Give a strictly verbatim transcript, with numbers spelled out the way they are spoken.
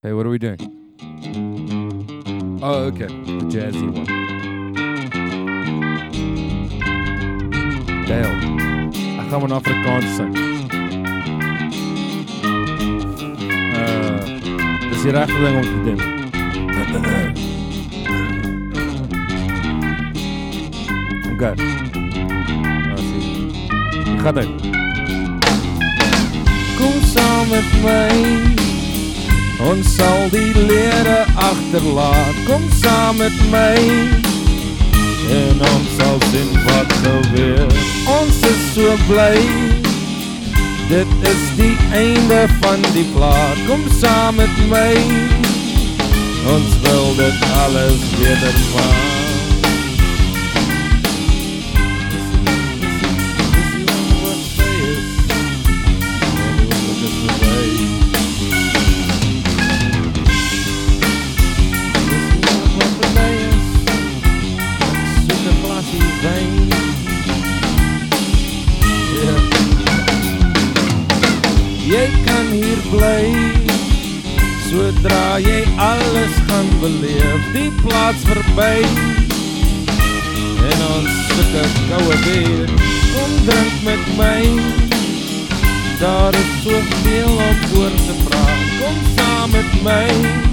Hey, what are we doing? Oh, okay. The jazzy one. Dale. Ek gaan in Afrikaans sing. Uh, dis die regte ding om te doen. Okay. Nou sien. Ek gaan uit. Kom saam met my. Ons sal die lere agterlaat. Kom saam met my en ons sal sien wat gebeur. Ons is so bly. Dit is die einde van die plaat. Kom saam met my. Ons wil dit alles beter maak. Jy kan hier bly, sodra jy alles gaan beleef, die plaas verby, en ons soeke koue bier, kom drink met my, daar is soveel om oor te praat, kom saam met my.